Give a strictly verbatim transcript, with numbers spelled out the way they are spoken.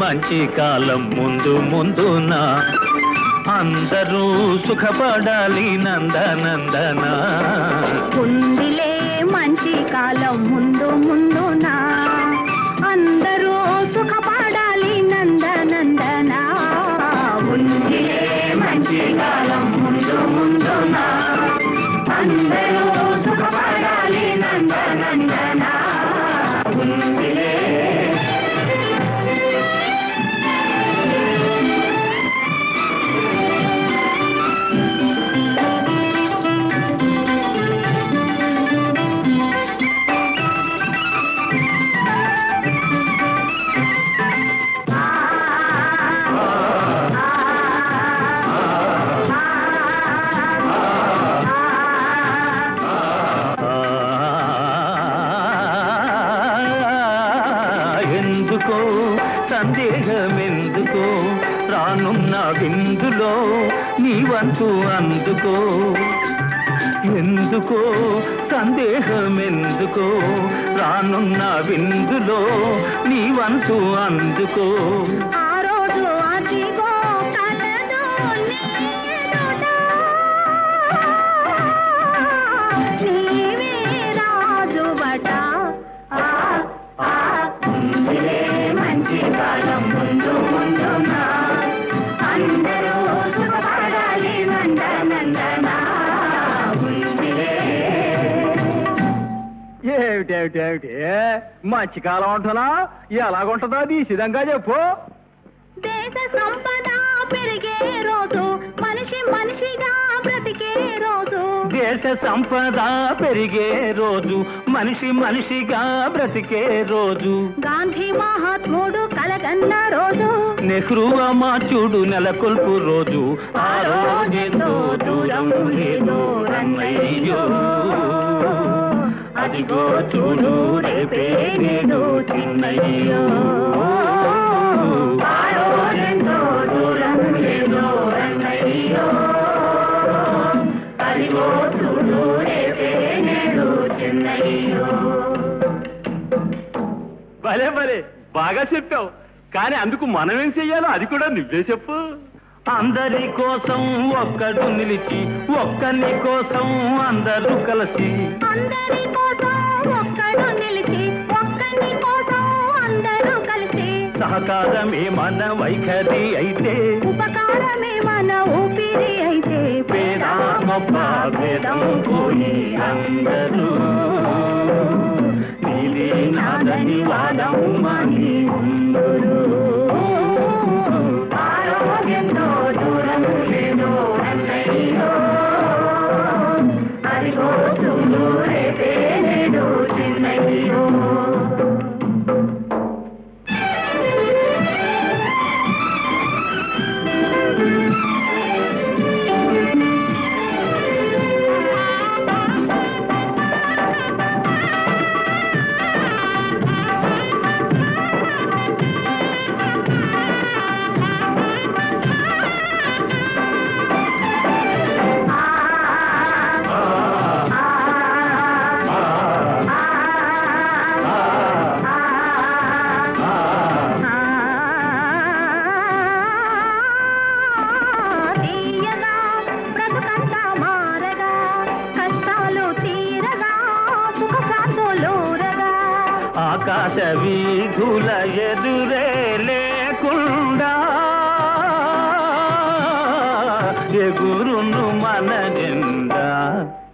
మంచి కాలం ముందు ముందున అందరూ సుఖపడాలి నందనందన ఉందిలే మంచి కాలం ముందు ముందున అందరూ సుఖపడాలి నందనందన ఉందిలే మంచి కాలం ముందు ముందున అందరూ సుఖపడాలి నందనందన ఉందిలే. ఎందుకో సందేహమెందుకో రానున్న విందులో నీ వంతు అందుకో ఎందుకో సందేహమెందుకో రానున్న విందులో నీ వంతు అందుకో ఆ రోజు అదిగో కలదు నీవే రాజువట మంచి కాలం ముందు ముందున అందరూ సుఖపడాలి నందనందన ఏమిటేమిటేమిటి మంచి కాలం ఉంటున్నా ఎలాగుంటుందో అది సిద్ధంగా చెప్పు. దేశ సంపద పెరిగే రోజు మనిషి మనిషిగా బ్రతికే రోజు దేశ సంపద పెరిగే రోజు మనిషి మనిషిగా బ్రతికే రోజు గాంధీ మహాత్ముడు కలగన్న రోజు నెహ్రూ అమాత్యుడు నెలకొల్పు రోజు ఆ రోజెంతో దూరం లేదో రన్నయ్యో అదిగో చూడు రేపే నేడు చిన్నయ్యో ఆ రోజెంతో దూరం లేదో రన్నయ్యో అదిగో చూడు రేపే నేడు చిన్నయ్యో. భలే భలే బాగా చెప్పావు, కానీ అందుకు మనం ఏం చెయ్యాలో అది కూడా నువ్వే చెప్పు. అందరి కోసం ఒక్కడు నిలిచి ఒక్కని కోసం అందరూ కలిసి అందరి కోసం ఒక్కడు నిలిచి ఒక్కని కోసం అందరూ కలిసి సహకారమే మన వైఖరి అయితే ఉపకారమే మన ఊపిరి అయితే పేద గొప్ప భేదం పోయి అందరూ నీలి నాదని వాదం మని ఉందరు ఆరోగ్యంతో దూరం లేదో అన్నయ్యో అదిగో చూడు రేపే నేడు చిన్నయ్యో. ఆకాశ వీధుల ఎదురే లేకుండా ఎగురును మన జెండా